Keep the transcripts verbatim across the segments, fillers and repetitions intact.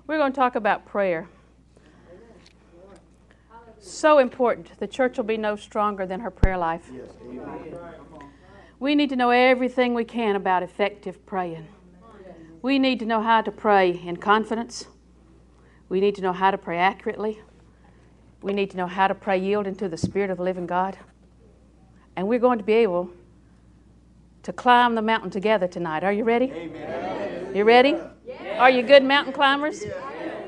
We're going to talk about prayer. So important. The church will be no stronger than her prayer life. We need to know everything we can about effective praying. We need to know how to pray in confidence. We need to know how to pray accurately. We need to know how to pray yielding to the Spirit of the living God. And we're going to be able to climb the mountain together tonight. Are you ready? Amen. You ready? Yeah. Are you good mountain climbers? Yeah.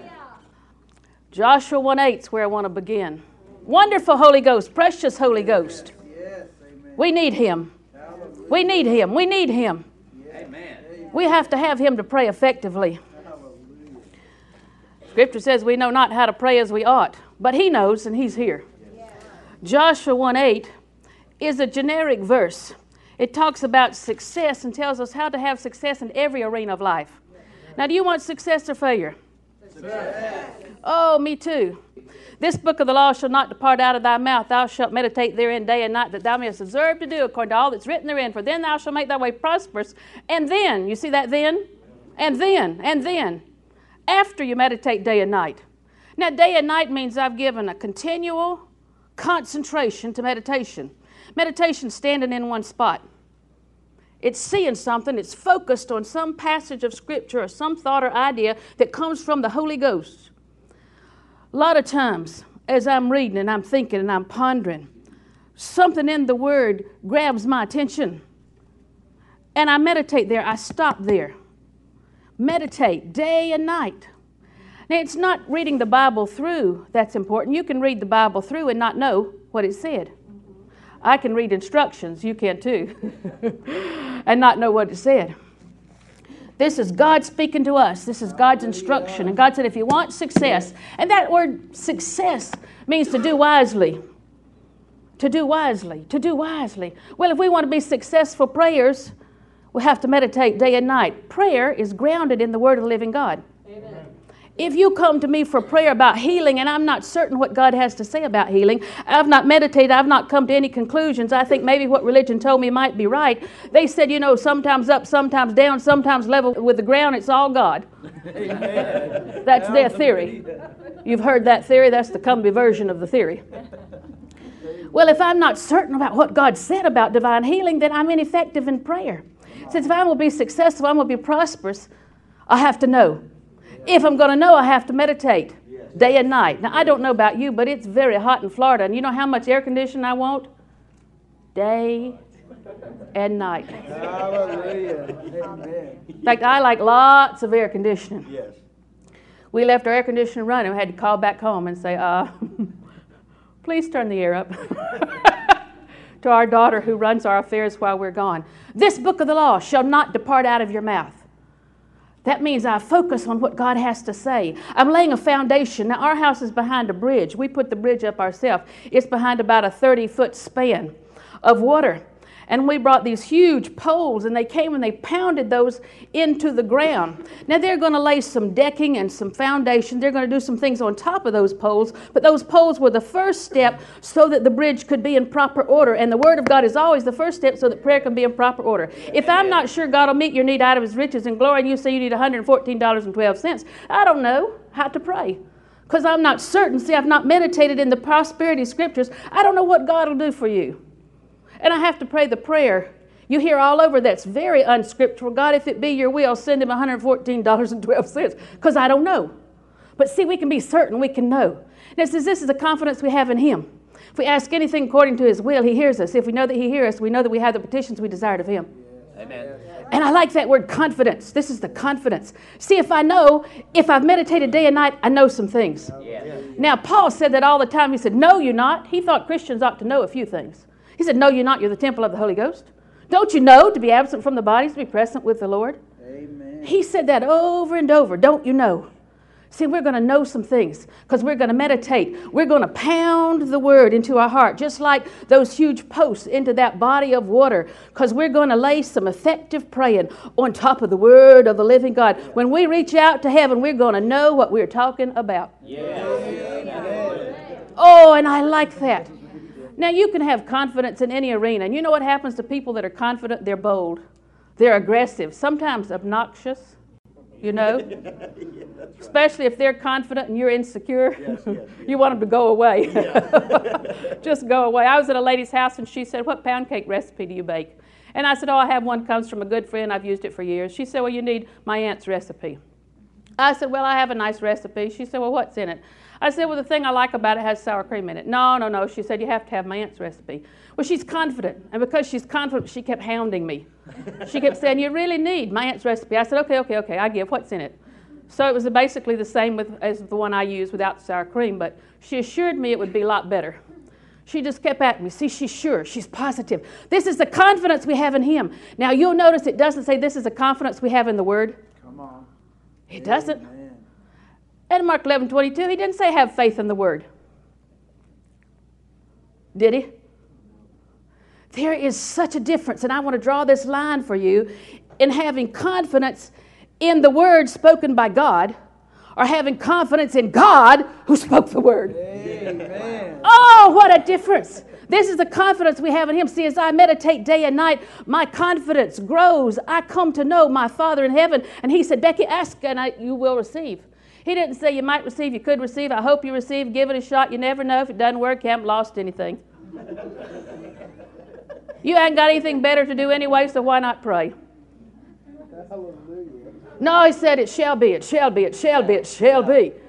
Joshua one eight is where I want to begin. Wonderful Holy Ghost, precious Holy Ghost. Yes. We need Him. Hallelujah. We need Him. We need Him. Amen. We have to have Him to pray effectively. Hallelujah. Scripture says we know not how to pray as we ought, but He knows and He's here. Yeah. Joshua one eight is a generic verse. It talks about success and tells us how to have success in every arena of life. Now, do you want success or failure? Success. Oh, me too. This book of the law shall not depart out of thy mouth. Thou shalt meditate therein day and night, that thou mayest observe to do according to all that's written therein. For then thou shalt make thy way prosperous. And then, you see that then? And then, and then, after you meditate day and night. Now, day and night means I've given a continual concentration to meditation. Meditation standing in one spot. It's seeing something. It's focused on some passage of Scripture or some thought or idea that comes from the Holy Ghost. A lot of times, as I'm reading and I'm thinking and I'm pondering, something in the Word grabs my attention. And I meditate there. I stop there. Meditate day and night. Now, it's not reading the Bible through that's important. You can read the Bible through and not know what it said. I can read instructions. You can too. And not know what it said. This is God speaking to us. This is God's instruction. And God said, if you want success, and that word success means to do wisely. To do wisely. To do wisely. Well, if we want to be successful prayers, we have to meditate day and night. Prayer is grounded in the Word of the living God. Amen. If you come to me for prayer about healing and I'm not certain what God has to say about healing, I've not meditated, I've not come to any conclusions, I think maybe what religion told me might be right. They said, you know, sometimes up, sometimes down, sometimes level with the ground, it's all God. Amen. That's their theory. You've heard that theory, that's the Cumbie version of the theory. Well, if I'm not certain about what God said about divine healing, then I'm ineffective in prayer. Since if I'm going to be successful, I'm going to be prosperous, I have to know. If I'm going to know, I have to meditate day and night. Now, I don't know about you, but it's very hot in Florida. And you know how much air conditioning I want? Day and night. Hallelujah. In fact, I like lots of air conditioning. Yes. We left our air conditioner running. We had to call back home and say, uh, please turn the air up. To our daughter who runs our affairs while we're gone. This book of the law shall not depart out of your mouth. That means I focus on what God has to say. I'm laying a foundation. Now, our house is behind a bridge. We put the bridge up ourselves. It's behind about a thirty-foot span of water. And we brought these huge poles, and they came and they pounded those into the ground. Now, they're going to lay some decking and some foundation. They're going to do some things on top of those poles. But those poles were the first step so that the bridge could be in proper order. And the Word of God is always the first step so that prayer can be in proper order. If I'm not sure God will meet your need out of His riches and glory, and you say you need one hundred fourteen dollars and twelve cents, I don't know how to pray. Because I'm not certain. See, I've not meditated in the prosperity Scriptures. I don't know what God will do for you. And I have to pray the prayer you hear all over that's very unscriptural. God, if it be your will, send him one hundred fourteen dollars and twelve cents, because I don't know. But see, we can be certain, we can know. And it says this is the confidence we have in Him. If we ask anything according to His will, He hears us. If we know that He hears us, we know that we have the petitions we desired of Him. Amen. And I like that word confidence. This is the confidence. See, if I know, if I've meditated day and night, I know some things. Yeah. Now, Paul said that all the time. He said, know you not. He thought Christians ought to know a few things. He said, know you not, you're the temple of the Holy Ghost. Don't you know to be absent from the body is to be present with the Lord? Amen. He said that over and over. Don't you know? See, we're going to know some things because we're going to meditate. We're going to pound the Word into our heart, just like those huge posts into that body of water, because we're going to lay some effective praying on top of the Word of the living God. When we reach out to heaven, we're going to know what we're talking about. Yes. Oh, and I like that. Now, you can have confidence in any arena. And you know what happens to people that are confident? They're bold. They're aggressive. Sometimes obnoxious. you know. Yeah, right. Especially if they're confident and you're insecure. Yes, yes, yes. You want them to go away. Yeah. Just go away. I was at a lady's house and she said, what pound cake recipe do you bake? And I said, oh, I have one, comes from a good friend. I've used it for years. She said, well, you need my aunt's recipe. I said, well, I have a nice recipe. She said, well, what's in it? I said, well, the thing I like about it has sour cream in it. No, no, no. She said, you have to have my aunt's recipe. Well, she's confident. And because she's confident, she kept hounding me. She kept saying, you really need my aunt's recipe. I said, okay, okay, okay, I give. What's in it? So it was basically the same with, as the one I used without the sour cream, but she assured me it would be a lot better. She just kept at me. See, she's sure. She's positive. This is the confidence we have in Him. Now, you'll notice it doesn't say this is the confidence we have in the Word. Come on. It doesn't. Amen. And Mark eleven twenty-two, He didn't say have faith in the Word. Did He? There is such a difference, and I want to draw this line for you in having confidence in the Word spoken by God, or having confidence in God who spoke the Word. Amen. Oh, what a difference. This is the confidence we have in Him. See, as I meditate day and night, my confidence grows. I come to know my Father in heaven. And He said, Becky, ask and I, you will receive. He didn't say you might receive, you could receive. I hope you receive. Give it a shot. You never know. If it doesn't work, you haven't lost anything. You ain't got anything better to do anyway, so why not pray? Hallelujah. No, He said, it shall be, it shall be, it shall be, it shall be.